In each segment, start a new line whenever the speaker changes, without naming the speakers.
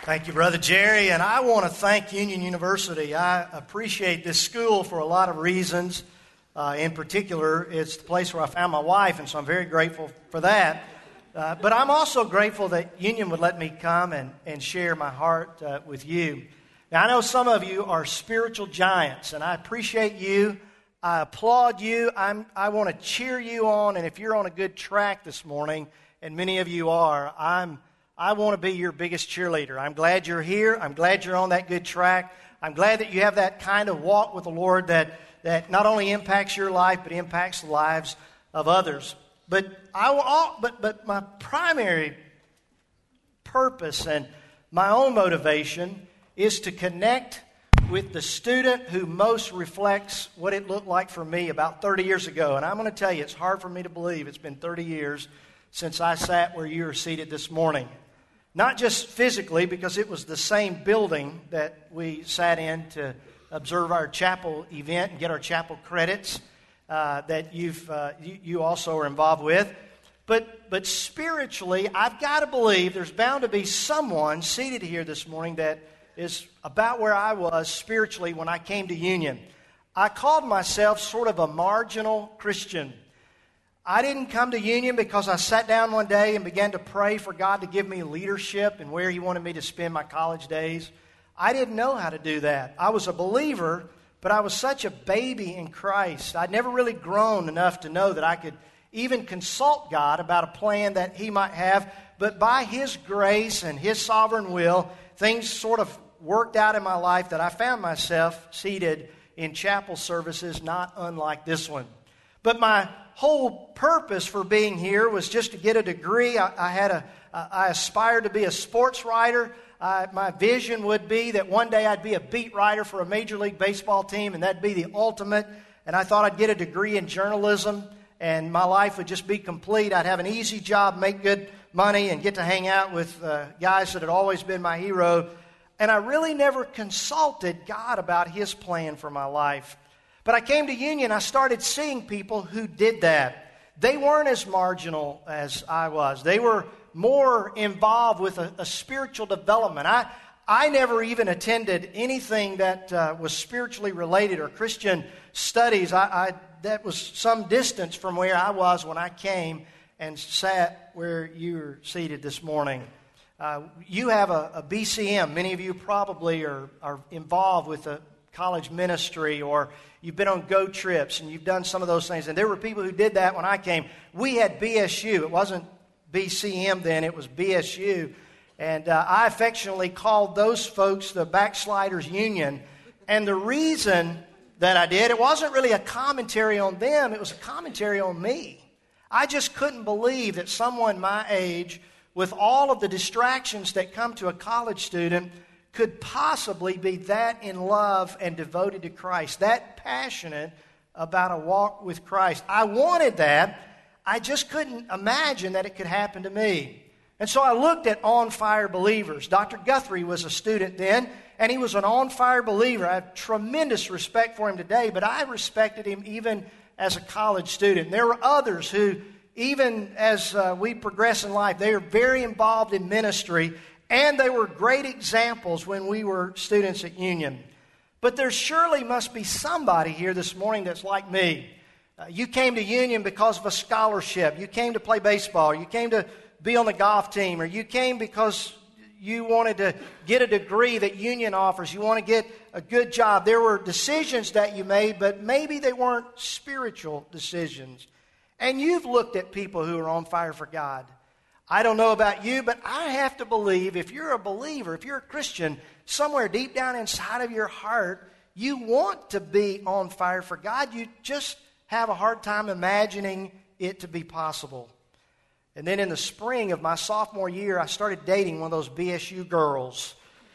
Thank you, Brother Jerry, and I want to thank Union University. I appreciate this school for a lot of reasons. In particular, it's the place where I found my wife, and so I'm very grateful for that. But I'm also grateful that Union would let me come and share my heart with you. Now, I know some of you are spiritual giants, and I appreciate you. I applaud you. I want to cheer you on, and if you're on a good track this morning, and many of you are, I want to be your biggest cheerleader. I'm glad you're here. I'm glad you're on that good track. I'm glad that you have that kind of walk with the Lord that not only impacts your life, but impacts the lives of others. But my primary purpose and my own motivation is to connect with the student who most reflects what it looked like for me about 30 years ago. And I'm going to tell you, it's hard for me to believe it's been 30 years since I sat where you are seated this morning. Not just physically, because it was the same building that we sat in to observe our chapel event and get our chapel credits that you also are involved with. But spiritually, I've got to believe there's bound to be someone seated here this morning that is about where I was spiritually when I came to Union. I called myself sort of a marginal Christian. I didn't come to Union because I sat down one day and began to pray for God to give me leadership and where He wanted me to spend my college days. I didn't know how to do that. I was a believer, but I was such a baby in Christ. I'd never really grown enough to know that I could even consult God about a plan that He might have. But by His grace and His sovereign will, things sort of worked out in my life that I found myself seated in chapel services not unlike this one. But my whole purpose for being here was just to get a degree. I aspired to be a sports writer. My vision would be that one day I'd be a beat writer for a Major League Baseball team, and that'd be the ultimate. And I thought I'd get a degree in journalism, and my life would just be complete. I'd have an easy job, make good money, and get to hang out with guys that had always been my hero. And I really never consulted God about His plan for my life. But I came to Union, I started seeing people who did that. They weren't as marginal as I was. They were more involved with a spiritual development. I never even attended anything that was spiritually related or Christian studies. That was some distance from where I was when I came and sat where you were seated this morning. You have a BCM. Many of you probably are involved with a college ministry, or you've been on Go trips and you've done some of those things. And there were people who did that when I came. We had BSU. It wasn't BCM then, it was BSU. And I affectionately called those folks the Backsliders Union. And the reason that I did, it wasn't really a commentary on them, it was a commentary on me. I just couldn't believe that someone my age, with all of the distractions that come to a college student, could possibly be that in love and devoted to Christ, that passionate about a walk with Christ. I wanted that. I just couldn't imagine that it could happen to me. And so I looked at on-fire believers. Dr. Guthrie was a student then, and he was an on-fire believer. I have tremendous respect for him today, but I respected him even as a college student. There were others who, even as we progress in life, they are very involved in ministry, and they were great examples when we were students at Union. But there surely must be somebody here this morning that's like me. You came to Union because of a scholarship. You came to play baseball. You came to be on the golf team. Or you came because you wanted to get a degree that Union offers. You want to get a good job. There were decisions that you made, but maybe they weren't spiritual decisions. And you've looked at people who are on fire for God. I don't know about you, but I have to believe if you're a believer, if you're a Christian, somewhere deep down inside of your heart, you want to be on fire for God. You just have a hard time imagining it to be possible. And then in the spring of my sophomore year, I started dating one of those BSU girls.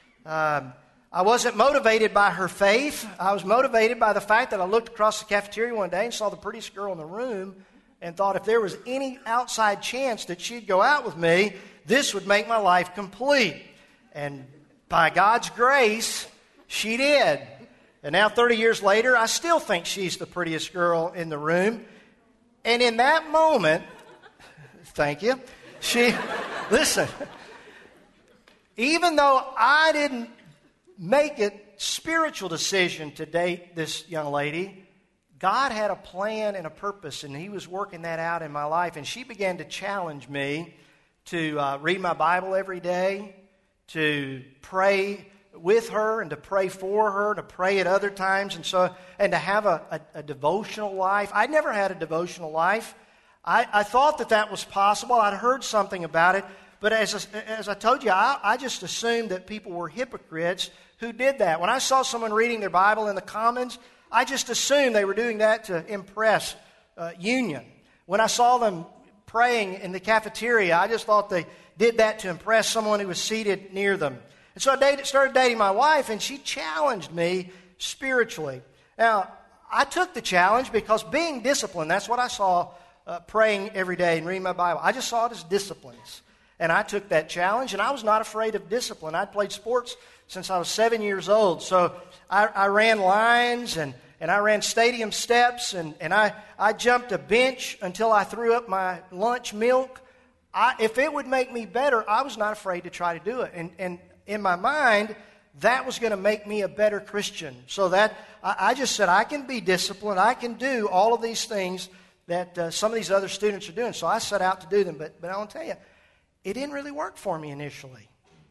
I wasn't motivated by her faith. I was motivated by the fact that I looked across the cafeteria one day and saw the prettiest girl in the room, and thought if there was any outside chance that she'd go out with me, this would make my life complete. And by God's grace, she did. And now 30 years later, I still think she's the prettiest girl in the room. And in that moment, thank you, listen, even though I didn't make a spiritual decision to date this young lady, God had a plan and a purpose, and He was working that out in my life. And she began to challenge me to read my Bible every day, to pray with her and to pray for her, to pray at other times, and to have a devotional life. I'd never had a devotional life. I thought that was possible. I'd heard something about it, but as I told you, I just assumed that people were hypocrites who did that. When I saw someone reading their Bible in the Commons, I just assumed they were doing that to impress Union. When I saw them praying in the cafeteria, I just thought they did that to impress someone who was seated near them. And so I started dating my wife, and she challenged me spiritually. Now, I took the challenge because being disciplined, that's what I saw praying every day and reading my Bible. I just saw it as disciplines. And I took that challenge, and I was not afraid of discipline. I'd played sports since I was 7 years old. So I ran lines, and I ran stadium steps, and I jumped a bench until I threw up my lunch milk. If it would make me better, I was not afraid to try to do it. And in my mind, that was going to make me a better Christian. So that I just said, I can be disciplined. I can do all of these things that some of these other students are doing. So I set out to do them. But I want to tell you, it didn't really work for me initially.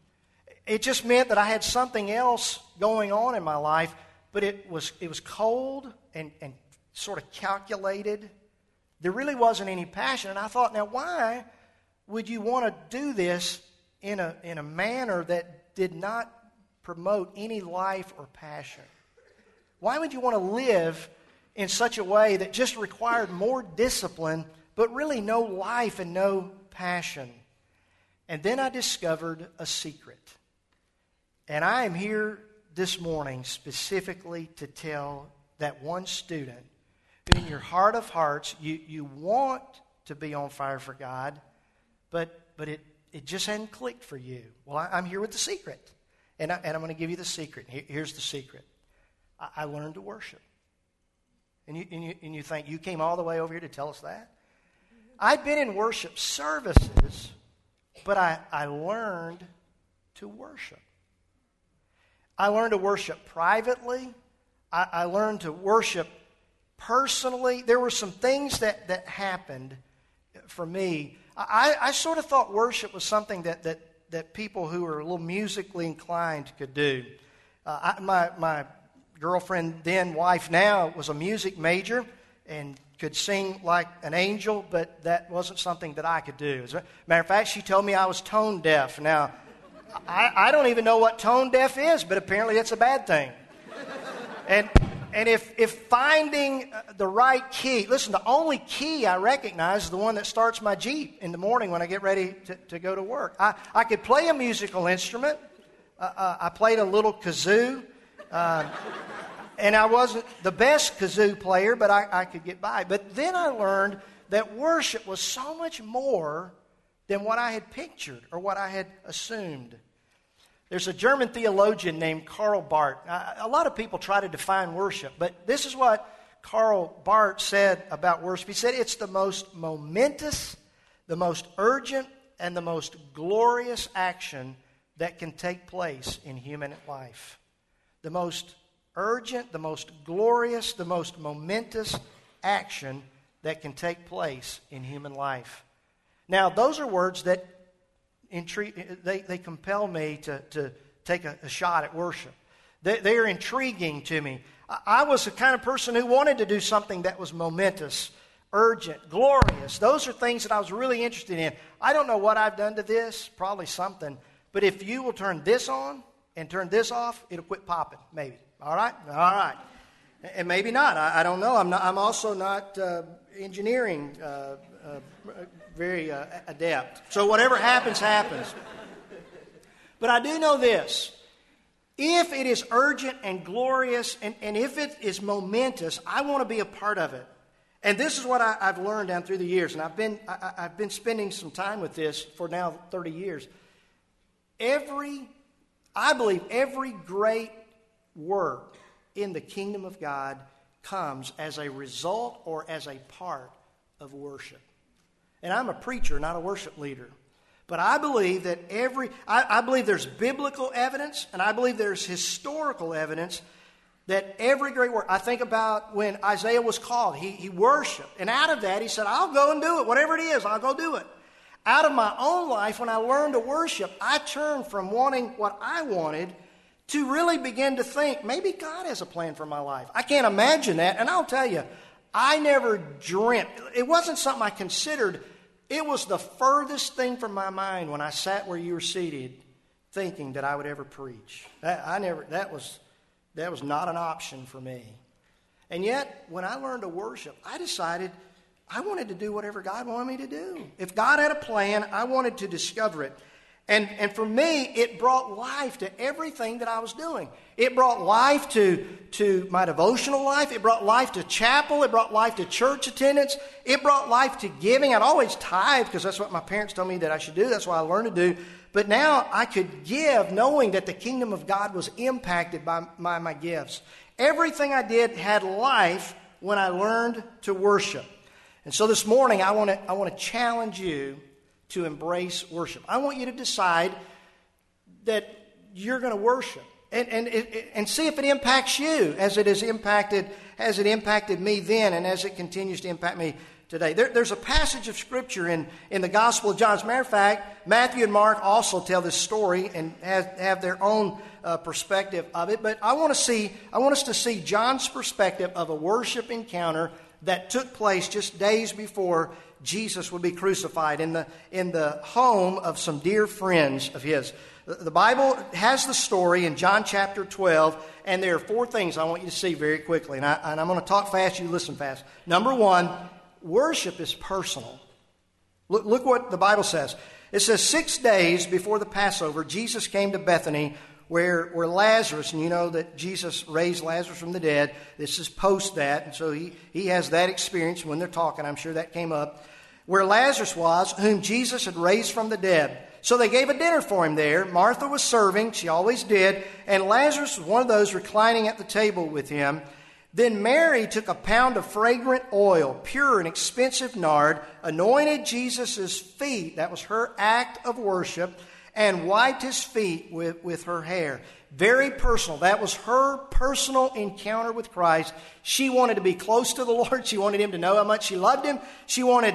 It just meant that I had something else going on in my life, but it was cold and sort of calculated. There really wasn't any passion. And I thought, now why would you want to do this in a manner that did not promote any life or passion? Why would you want to live in such a way that just required more discipline, but really no life and no passion? And then I discovered a secret. And I am here this morning specifically to tell that one student who in your heart of hearts, you want to be on fire for God, but it just hadn't clicked for you. Well, I'm here with the secret. And I'm going to give you the secret. Here's the secret. I learned to worship. And you think, you came all the way over here to tell us that? I'd been in worship services, but I learned to worship. I learned to worship privately. I learned to worship personally. There were some things that happened for me. I sort of thought worship was something that people who were a little musically inclined could do. My girlfriend, then wife now, was a music major and could sing like an angel, but that wasn't something that I could do. As a matter of fact, she told me I was tone deaf. Now, I don't even know what tone deaf is, but apparently it's a bad thing. And if finding the right key, listen, the only key I recognize is the one that starts my Jeep in the morning when I get ready to go to work. I could play a musical instrument. I played a little kazoo. And I wasn't the best kazoo player, but I could get by. But then I learned that worship was so much more than what I had pictured or what I had assumed. There's a German theologian named Karl Barth. A lot of people try to define worship, but this is what Karl Barth said about worship. He said it's the most momentous, the most urgent, and the most glorious action that can take place in human life. The most urgent, the most glorious, the most momentous action that can take place in human life. Now, those are words that they compel me to take a shot at worship. They are intriguing to me. I was the kind of person who wanted to do something that was momentous, urgent, glorious. Those are things that I was really interested in. I don't know what I've done to this, probably something, but if you will turn this on and turn this off, it'll quit popping, maybe. All right? All right. And maybe not. I don't know. I'm also not engineering very adept. So whatever happens, happens. But I do know this. If it is urgent and glorious, and if it is momentous, I want to be a part of it. And this is what I've learned down through the years. And I've been spending some time with this for now 30 years. I believe every great work in the kingdom of God comes as a result or as a part of worship. And I'm a preacher, not a worship leader. But I believe that I believe there's biblical evidence, and I believe there's historical evidence that every great work. I think about when Isaiah was called, he worshiped. And out of that, he said, I'll go and do it. Whatever it is, I'll go do it. Out of my own life, when I learned to worship, I turned from wanting what I wanted to really begin to think, maybe God has a plan for my life. I can't imagine that. And I'll tell you, I never dreamt. It wasn't something I considered. It was the furthest thing from my mind when I sat where you were seated thinking that I would ever preach. That was not an option for me. And yet, when I learned to worship, I decided I wanted to do whatever God wanted me to do. If God had a plan, I wanted to discover it. And for me, it brought life to everything that I was doing. It brought life to my devotional life. It brought life to chapel. It brought life to church attendance. It brought life to giving. I'd always tithe because that's what my parents told me that I should do. That's what I learned to do. But now I could give knowing that the kingdom of God was impacted by my gifts. Everything I did had life when I learned to worship. And so this morning I want to challenge you to embrace worship. I want you to decide that you're going to worship and see if it impacts you as it impacted me then and as it continues to impact me today. There's a passage of Scripture in the Gospel of John. As a matter of fact, Matthew and Mark also tell this story and have their own perspective of it. But I want us to see John's perspective of a worship encounter that took place just days before Jesus would be crucified in the home of some dear friends of his. The Bible has the story in John chapter 12, and there are 4 things I want you to see very quickly. And I'm going to talk fast, you listen fast. Number 1, worship is personal. Look what the Bible says. It says 6 days before the Passover, Jesus came to Bethany where Lazarus, and you know that Jesus raised Lazarus from the dead. This is post that, and so he has that experience when they're talking. I'm sure that came up. Where Lazarus was, whom Jesus had raised from the dead. So they gave a dinner for him there. Martha was serving, she always did, and Lazarus was one of those reclining at the table with him. Then Mary took a pound of fragrant oil, pure and expensive nard, anointed Jesus' feet, that was her act of worship, and wiped his feet with her hair. Very personal. That was her personal encounter with Christ. She wanted to be close to the Lord. She wanted him to know how much she loved him. She wanted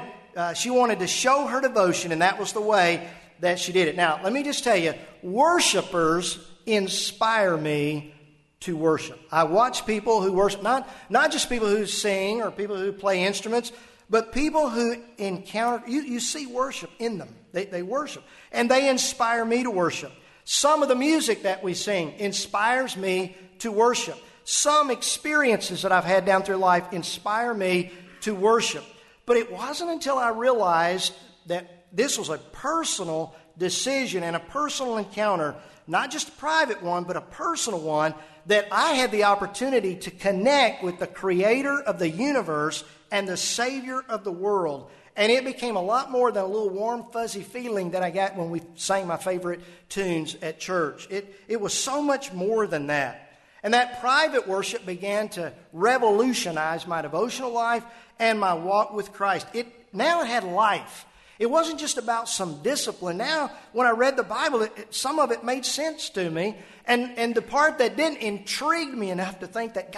to show her devotion, and that was the way that she did it. Now, let me just tell you, worshipers inspire me to worship. I watch people who worship, not just people who sing or people who play instruments, but people who encounter, you see worship in them. They worship, and they inspire me to worship. Some of the music that we sing inspires me to worship. Some experiences that I've had down through life inspire me to worship. But it wasn't until I realized that this was a personal decision and a personal encounter, not just a private one, but a personal one, that I had the opportunity to connect with the Creator of the universe and the Savior of the world. And it became a lot more than a little warm, fuzzy feeling that I got when we sang my favorite tunes at church. It was so much more than that. And that private worship began to revolutionize my devotional life and my walk with Christ. Now it had life. It wasn't just about some discipline. Now, when I read the Bible, some of it made sense to me. And the part that didn't intrigued me enough to think that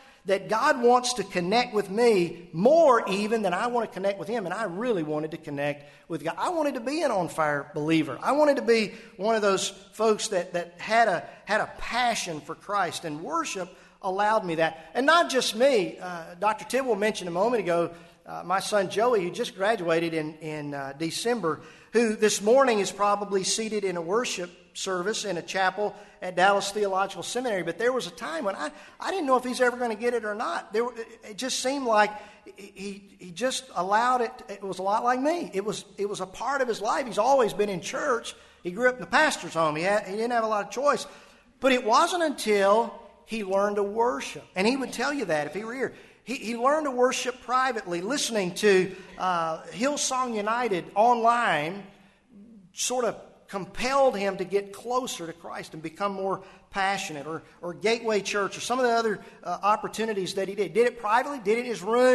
God wants to connect with me more even than I want to connect with Him. And I really wanted to connect with God. I wanted to be an on-fire believer. I wanted to be one of those folks that had a passion for Christ. And worship allowed me that. And not just me. Dr. Tidwell mentioned a moment ago, my son Joey, who just graduated in December, who this morning is probably seated in a worship service in a chapel at Dallas Theological Seminary. But there was a time when I didn't know if he's ever going to get it or not. It just seemed like he just allowed it. It was a lot like me. It was a part of his life. He's always been in church. He grew up in the pastor's home. He didn't have a lot of choice. But it wasn't until he learned to worship. And he would tell you that if he were here. He learned to worship privately, listening to Hillsong United online, sort of compelled him to get closer to Christ and become more passionate, or Gateway Church, or some of the other opportunities that he did. Did it privately, did it in his room,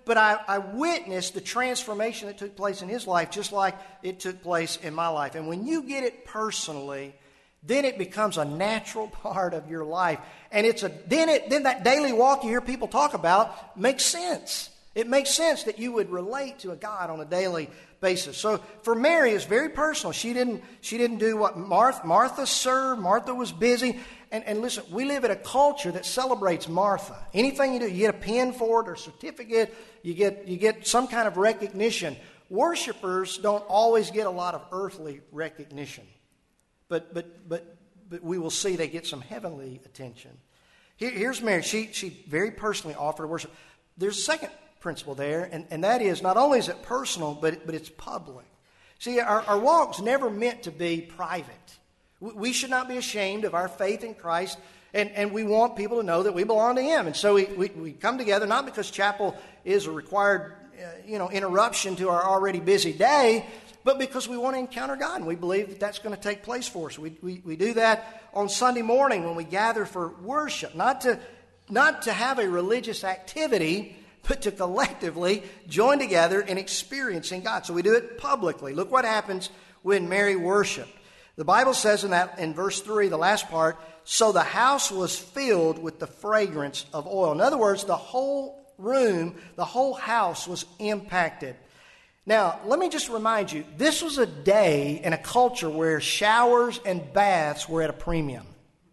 but I witnessed the transformation that took place in his life just like it took place in my life. And when you get it personally, then it becomes a natural part of your life. And then that daily walk you hear people talk about makes sense. It makes sense that you would relate to a God on a daily basis. So for Mary, it's very personal. She didn't do what Martha served. Martha was busy. And listen, we live in a culture that celebrates Martha. Anything you do, you get a pin for it or a certificate, you get some kind of recognition. Worshipers don't always get a lot of earthly recognition. But we will see they get some heavenly attention. Here's Mary. She very personally offered worship. There's a second principle there, and that is not only is it personal, but it's public. See, our walk's never meant to be private. We should not be ashamed of our faith in Christ, and we want people to know that we belong to Him. And so we come together not because chapel is a required interruption to our already busy day, but because we want to encounter God, and we believe that that's going to take place for us. We do that on Sunday morning when we gather for worship, not to have a religious activity, but to collectively join together in experiencing God. So we do it publicly. Look what happens when Mary worshiped. The Bible says in verse 3, the last part, so the house was filled with the fragrance of oil. In other words, the whole room, the whole house was impacted. Now, let me just remind you, this was a day in a culture where showers and baths were at a premium.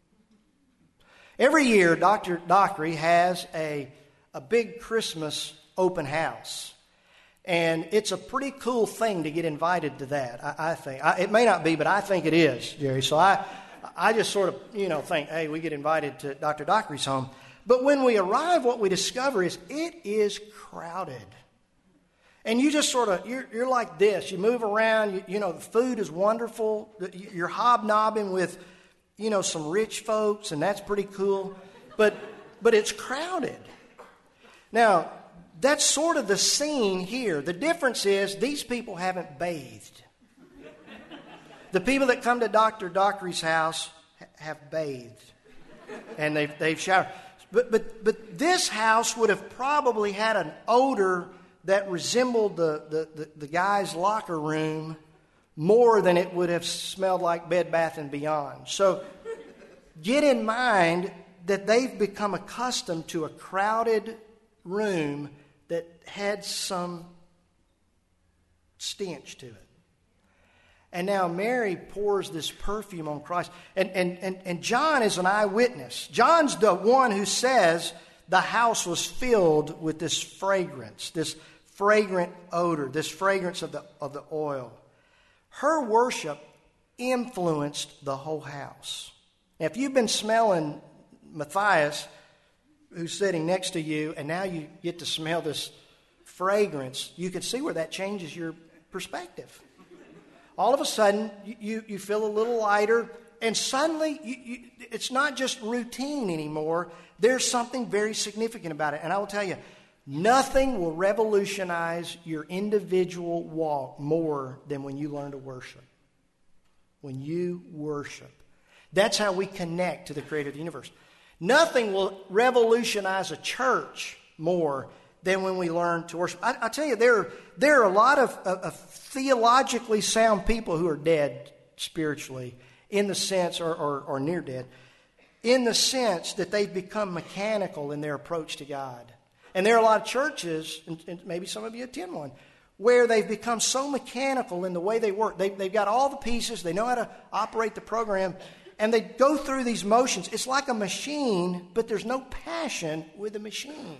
Every year, Dr. Dockery has a big Christmas open house. And it's a pretty cool thing to get invited to that, I think. It may not be, but I think it is, Jerry. So I just sort of, think, hey, we get invited to Dr. Dockery's home. But when we arrive, what we discover is it is crowded. And you just sort of, you're like this. You move around, the food is wonderful. You're hobnobbing with, some rich folks, and that's pretty cool. But it's crowded. Now, that's sort of the scene here. The difference is these people haven't bathed. The people that come to Dr. Dockery's house have bathed. And they've showered. But this house would have probably had an odor that resembled the guy's locker room more than it would have smelled like Bed Bath & Beyond. So get in mind that they've become accustomed to a crowded room that had some stench to it. And now Mary pours this perfume on Christ. And John is an eyewitness. John's the one who says the house was filled with this fragrance, this fragrant odor, this fragrance of the oil. Her worship influenced the whole house. Now, if you've been smelling Matthias, who's sitting next to you, and now you get to smell this fragrance, you can see where that changes your perspective. All of a sudden, you feel a little lighter, and suddenly it's not just routine anymore. There's something very significant about it. And I will tell you, nothing will revolutionize your individual walk more than when you learn to worship. When you worship. That's how we connect to the Creator of the universe. Nothing will revolutionize a church more than when we learn to worship. I tell you, there are a lot of theologically sound people who are dead spiritually, in the sense, or near dead, in the sense that they've become mechanical in their approach to God. And there are a lot of churches, and maybe some of you attend one, where they've become so mechanical in the way they work. They've got all the pieces, they know how to operate the program, and they go through these motions. It's like a machine, but there's no passion with the machine.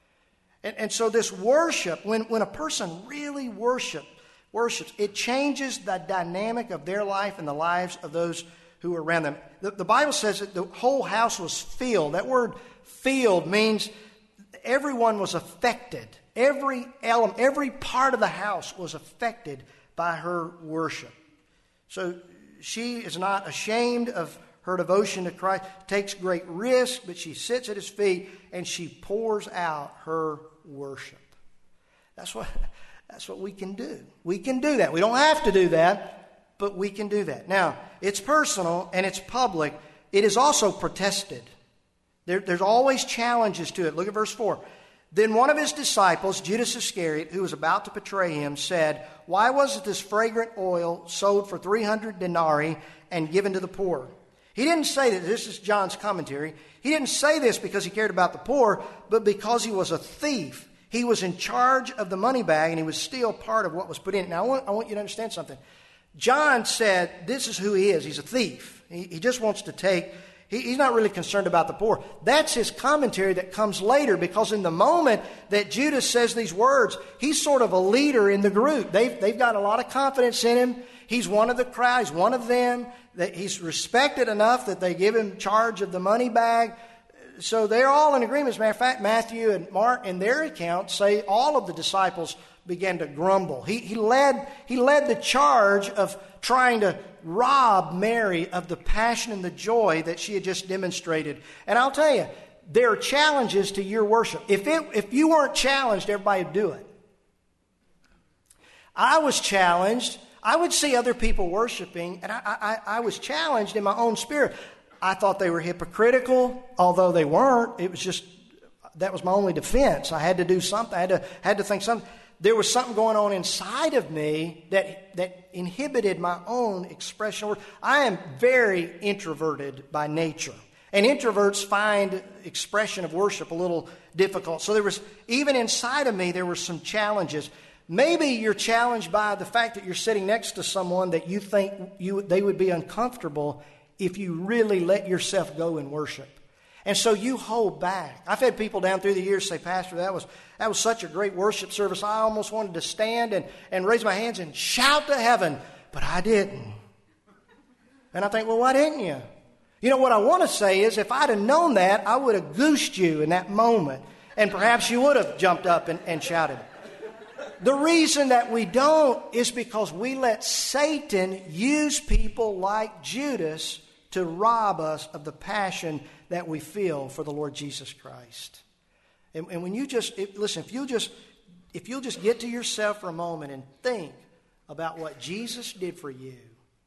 And so this worship, when a person really worships, it changes the dynamic of their life and the lives of those who are around them. The Bible says that the whole house was filled. That word filled means everyone was affected. Every element, every part of the house was affected by her worship. So she is not ashamed of her devotion to Christ, takes great risk, but she sits at His feet and she pours out her worship. That's what we can do. We can do that. We don't have to do that, but we can do that. Now, it's personal and it's public. It is also protested. There's always challenges to it. Look at verse 4. Then one of his disciples, Judas Iscariot, who was about to betray him, said, "Why wasn't this fragrant oil sold for 300 denarii and given to the poor?" He didn't say that. This is John's commentary. He didn't say this because he cared about the poor, but because he was a thief. He was in charge of the money bag, and he was still part of what was put in it. Now, I want you to understand something. John said this is who he is. He's a thief. He just wants to take. He's not really concerned about the poor. That's his commentary that comes later, because in the moment that Judas says these words, he's sort of a leader in the group. They've got a lot of confidence in him. He's one of the crowd. He's one of them. He's respected enough that they give him charge of the money bag. So they're all in agreement. As a matter of fact, Matthew and Mark in their accounts say all of the disciples began to grumble. He led the charge of trying to rob Mary of the passion and the joy that she had just demonstrated. And I'll tell you, there are challenges to your worship. If you weren't challenged, everybody would do it. I was challenged. I would see other people worshiping, and I was challenged in my own spirit. I thought they were hypocritical, although they weren't. It was just, that was my only defense. I had to do something. I had to think something. There was something going on inside of me that inhibited my own expression. I am very introverted by nature. And introverts find expression of worship a little difficult. So there was, even inside of me, there were some challenges. Maybe you're challenged by the fact that you're sitting next to someone that you think they would be uncomfortable if you really let yourself go in worship. And so you hold back. I've had people down through the years say, "Pastor, that was such a great worship service. I almost wanted to stand and raise my hands and shout to heaven, but I didn't." And I think, well, why didn't you? You know, what I want to say is, if I'd have known that, I would have goosed you in that moment. And perhaps you would have jumped up and shouted. The reason that we don't is because we let Satan use people like Judas to rob us of the passion that we feel for the Lord Jesus Christ. And when you listen, if you'll just get to yourself for a moment and think about what Jesus did for you,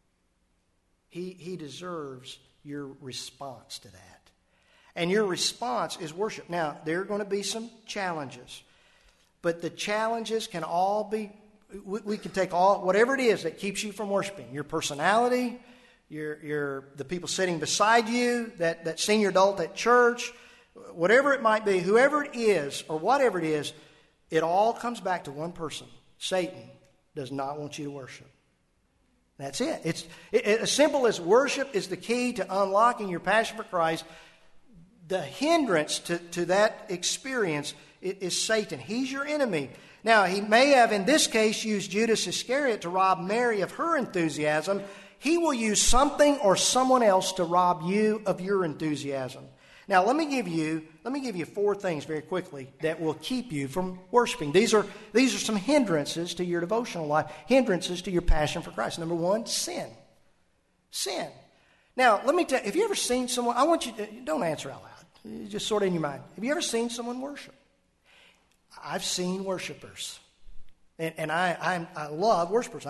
He deserves your response to that. And your response is worship. Now, there are going to be some challenges. But the challenges can all be, we can take whatever it is that keeps you from worshiping. Your personality, the people sitting beside you, that senior adult at church, whatever it might be, whoever it is or whatever it is, it all comes back to one person. Satan does not want you to worship. That's it. It's as simple as worship is the key to unlocking your passion for Christ. The hindrance to that experience is Satan. He's your enemy. Now, he may have, in this case, used Judas Iscariot to rob Mary of her enthusiasm. He will use something or someone else to rob you of your enthusiasm. Now, let me give you 4 things very quickly that will keep you from worshiping. These are some hindrances to your devotional life, hindrances to your passion for Christ. Number 1, sin. Sin. Now, let me tell you, have you ever seen someone, I want you to, don't answer out loud, just sort of in your mind. Have you ever seen someone worship? I've seen worshipers, and I love worshipers.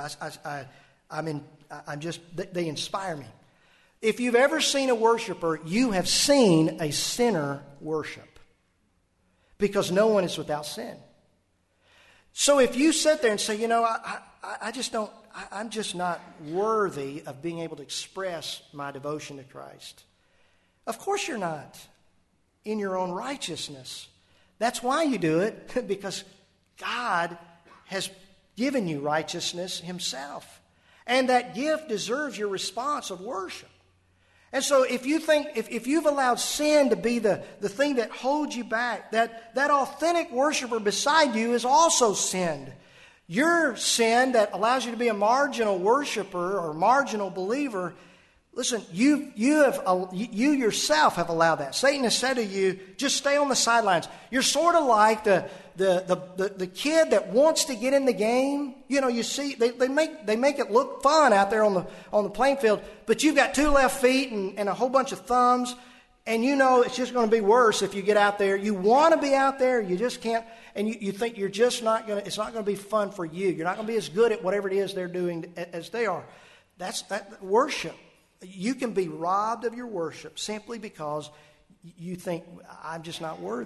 They inspire me. If you've ever seen a worshiper, you have seen a sinner worship, because no one is without sin. So if you sit there and say, I'm just not worthy of being able to express my devotion to Christ. Of course you're not, in your own righteousness. That's why you do it, because God has given you righteousness Himself. And that gift deserves your response of worship. And so if you've allowed sin to be the thing that holds you back, that authentic worshiper beside you is also sinned. Your sin that allows you to be a marginal worshiper or marginal believer, listen, you yourself have allowed that. Satan has said to you, just stay on the sidelines. You're sort of like the kid that wants to get in the game. You know, you see, they make it look fun out there on the playing field, but you've got 2 left feet and a whole bunch of thumbs, and you know it's just going to be worse if you get out there. You want to be out there, you just can't, and you think you're just not going to, it's not going to be fun for you. You're not going to be as good at whatever it is they're doing as they are. That's worship. You can be robbed of your worship simply because you think, I'm just not worthy.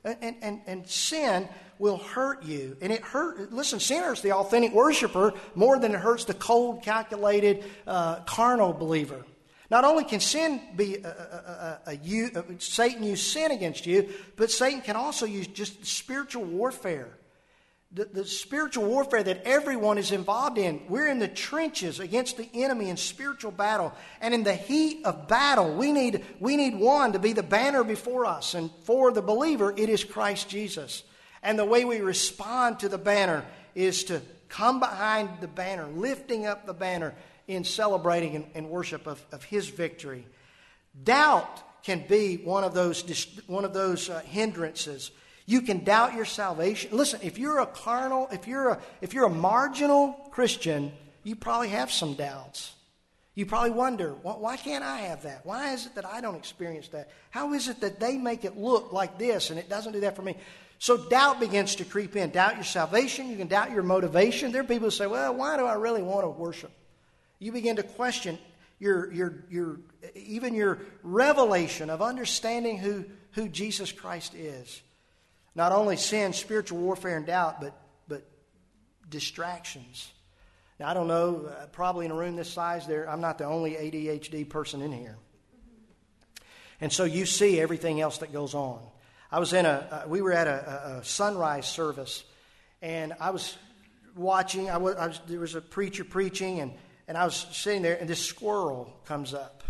And sin will hurt you. And listen, sin hurts the authentic worshiper more than it hurts the cold, calculated, carnal believer. Not only can sin be Satan use sin against you, but Satan can also use just spiritual warfare. The spiritual warfare that everyone is involved in. We're in the trenches against the enemy in spiritual battle. And in the heat of battle, we need one to be the banner before us. And for the believer, it is Christ Jesus. And the way we respond to the banner is to come behind the banner, lifting up the banner in celebrating and worship of His victory. Doubt can be one of those hindrances. You can doubt your salvation. Listen, if you're a carnal, if you're a marginal Christian, you probably have some doubts. You probably wonder, why can't I have that? Why is it that I don't experience that? How is it that they make it look like this and it doesn't do that for me? So doubt begins to creep in. Doubt your salvation. You can doubt your motivation. There are people who say, well, why do I really want to worship? You begin to question even your revelation of understanding who Jesus Christ is. Not only sin, spiritual warfare, and doubt, but distractions. Now, I don't know, probably in a room this size, I'm not the only ADHD person in here. And so you see everything else that goes on. We were at a sunrise service, and I was watching. There was a preacher preaching, and I was sitting there, and this squirrel comes up.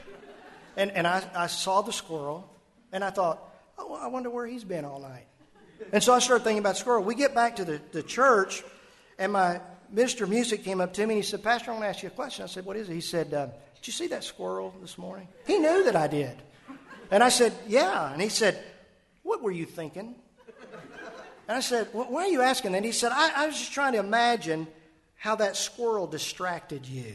And I saw the squirrel, and I thought, oh, I wonder where he's been all night. And so I started thinking about squirrel. We get back to the church, and my minister of music came up to me, and he said, Pastor, I want to ask you a question. I said, what is it? He said, did you see that squirrel this morning? He knew that I did. And I said, yeah. And he said, what were you thinking? And I said, well, why are you asking that? And he said, I was just trying to imagine how that squirrel distracted you.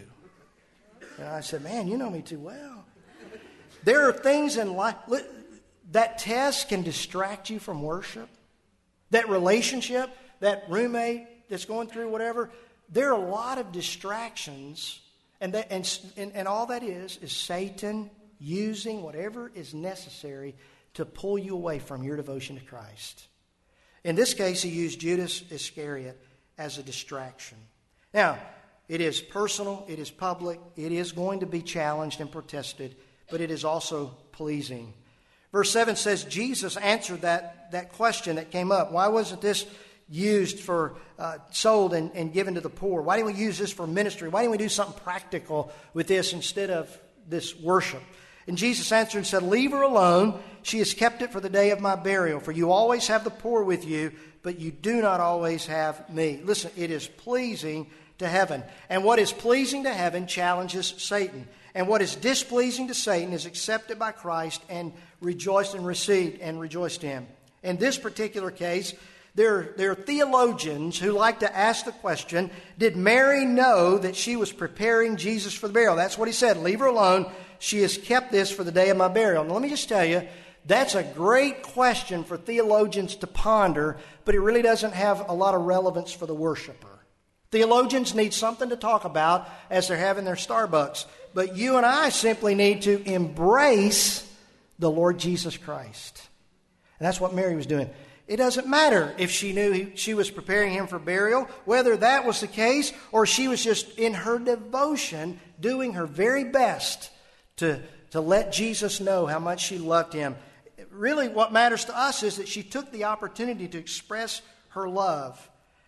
And I said, man, you know me too well. There are things in life, that test can distract you from worship. That relationship, that roommate that's going through whatever, there are a lot of distractions, and all that is Satan using whatever is necessary to pull you away from your devotion to Christ. In this case, he used Judas Iscariot as a distraction. Now, it is personal, it is public, it is going to be challenged and protested, but it is also pleasing. Verse 7 says Jesus answered that question that came up. Why wasn't this used for sold and given to the poor? Why didn't we use this for ministry? Why didn't we do something practical with this instead of this worship? And Jesus answered and said, leave her alone. She has kept it for the day of my burial. For you always have the poor with you, but you do not always have me. Listen, it is pleasing to heaven. And what is pleasing to heaven challenges Satan. And what is displeasing to Satan is accepted by Christ and rejoiced and received and rejoiced in. In this particular case, there are theologians who like to ask the question, did Mary know that she was preparing Jesus for the burial? That's what he said, leave her alone. She has kept this for the day of my burial. Now, let me just tell you, that's a great question for theologians to ponder, but it really doesn't have a lot of relevance for the worshiper. Theologians need something to talk about as they're having their Starbucks. But you and I simply need to embrace the Lord Jesus Christ. And that's what Mary was doing. It doesn't matter if she knew she was preparing him for burial, whether that was the case or she was just in her devotion doing her very best to let Jesus know how much she loved him. Really, what matters to us is that she took the opportunity to express her love.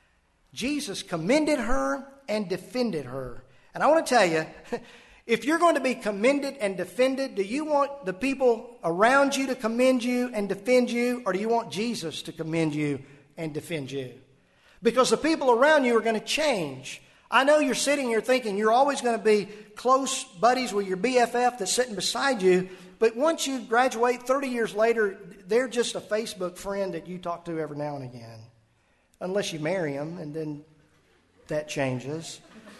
Jesus commended her and defended her. And I want to tell you, if you're going to be commended and defended, do you want the people around you to commend you and defend you, or do you want Jesus to commend you and defend you? Because the people around you are going to change. I know you're sitting here thinking you're always going to be close buddies with your BFF that's sitting beside you, but once you graduate 30 years later, they're just a Facebook friend that you talk to every now and again. Unless you marry them, and then that changes.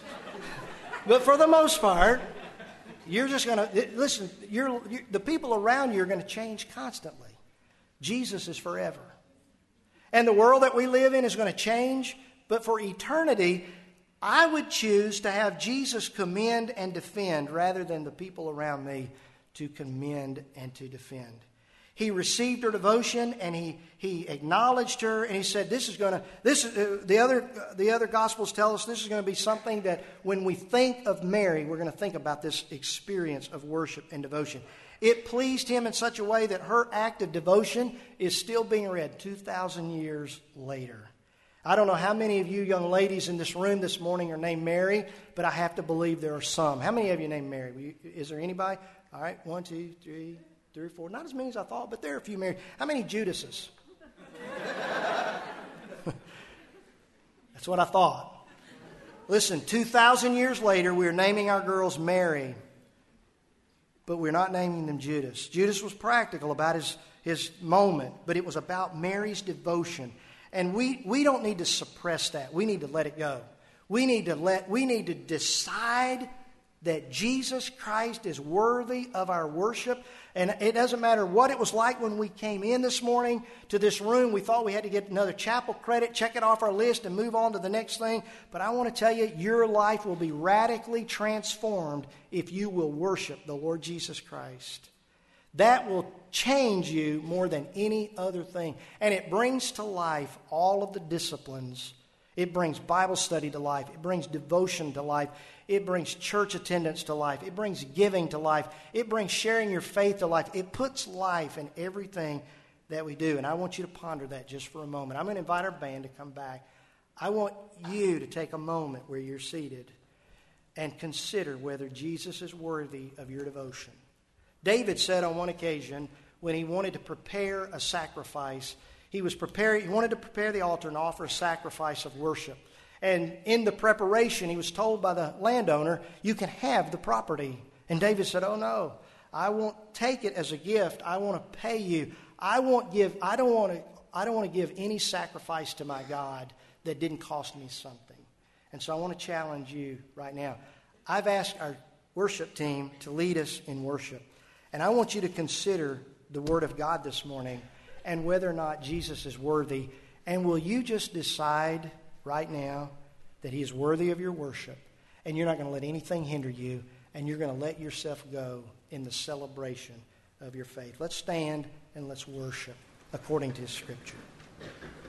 But for the most part, you're just going to, listen, the people around you are going to change constantly. Jesus is forever. And the world that we live in is going to change, but for eternity, I would choose to have Jesus commend and defend rather than the people around me to commend and to defend. He received her devotion, and he acknowledged her, and he said, the other Gospels tell us this is going to be something that when we think of Mary, we're going to think about this experience of worship and devotion. It pleased him in such a way that her act of devotion is still being read 2,000 years later. I don't know how many of you young ladies in this room this morning are named Mary, but I have to believe there are some. How many of you named Mary? Is there anybody? All right, 1, 2, 3, 4. Not as many as I thought, but there are a few Mary. How many Judases? That's what I thought. Listen, 2,000 years later, we're naming our girls Mary, but we're not naming them Judas. Judas was practical about his moment, but it was about Mary's devotion. And we don't need to suppress that. We need to let it go. We need to decide that Jesus Christ is worthy of our worship. And it doesn't matter what it was like when we came in this morning to this room. We thought we had to get another chapel credit, check it off our list, and move on to the next thing. But I want to tell you, your life will be radically transformed if you will worship the Lord Jesus Christ. That will change you more than any other thing. And it brings to life all of the disciplines. It brings Bible study to life. It brings devotion to life. It brings church attendance to life. It brings giving to life. It brings sharing your faith to life. It puts life in everything that we do. And I want you to ponder that just for a moment. I'm going to invite our band to come back. I want you to take a moment where you're seated and consider whether Jesus is worthy of your devotion. David said on one occasion when he wanted to prepare a sacrifice, he wanted to prepare the altar and offer a sacrifice of worship. And in the preparation, he was told by the landowner, you can have the property. And David said, oh no, I won't take it as a gift. I want to pay you. I don't want to give any sacrifice to my God that didn't cost me something. And so I want to challenge you right now. I've asked our worship team to lead us in worship. And I want you to consider the Word of God this morning and whether or not Jesus is worthy. And will you just decide right now that He is worthy of your worship, and you're not going to let anything hinder you, and you're going to let yourself go in the celebration of your faith. Let's stand and let's worship according to Scripture.